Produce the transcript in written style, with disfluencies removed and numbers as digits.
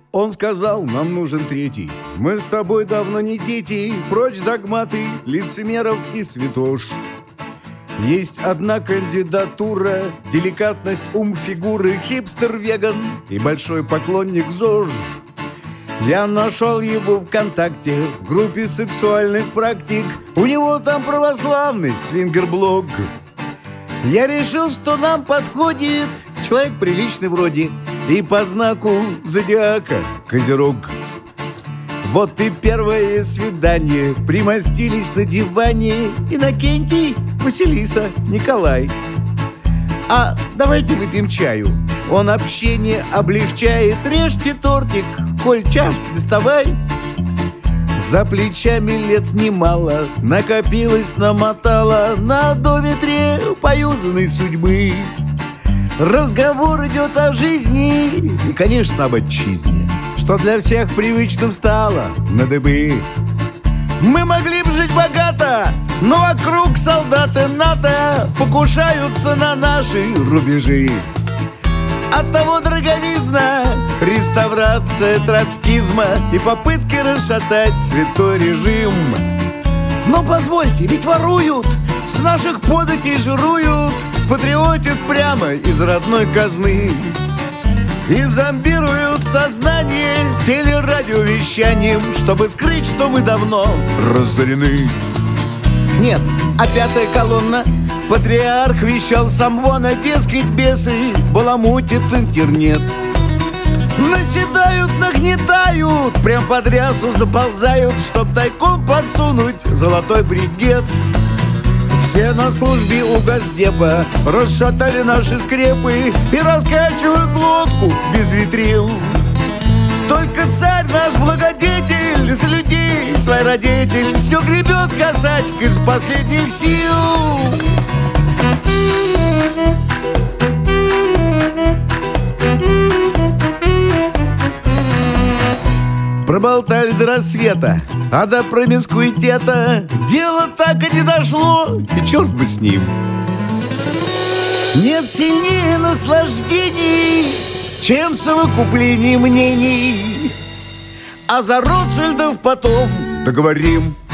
Он сказал, нам нужен третий. Мы с тобой давно не дети. Прочь догматы, лицемеров и святош. Есть одна кандидатура, деликатность, ум, фигуры, хипстер-веган и большой поклонник ЗОЖ. Я нашел его ВКонтакте в группе сексуальных практик. У него там православный свингер-блог. Я решил, что нам подходит человек приличный вроде и по знаку зодиака Козерог. Вот и первое свидание. Примостились на диване Иннокентий, Василиса, Николай. А давайте выпьем чаю. Он общение облегчает. Режьте тортик, коль чашки доставай. За плечами лет немало, накопилось, намотало на доветре поюзанной судьбы. Разговор идет о жизни и, конечно, об отчизне, что для всех привычным стало на дыбы. Мы могли бы жить богато, но вокруг солдаты НАТО покушаются на наши рубежи. Оттого дороговизна, реставрация троцкизма и попытки расшатать святой режим. Но позвольте, ведь воруют, с наших податей жируют, патриотят прямо из родной казны и зомбируют сознание телерадиовещанием, чтобы скрыть, что мы давно разорены. Нет, а пятая колонна. Патриарх вещал сам вон, а дескать бесы баламутит интернет. Наседают, нагнетают, прям под рясу заползают, чтоб тайком подсунуть золотой бригет. Все на службе у Госдепа расшатали наши скрепы и раскачивают лодку без витрил. Только царь наш благодетель, с людей свой родитель все гребет касатик из последних сил. Проболтали до рассвета, а до промискуитета дело так и не дошло, и черт бы с ним. Нет сильнее наслаждений, чем совокупление мнений. А за Ротшильдов потом договорим.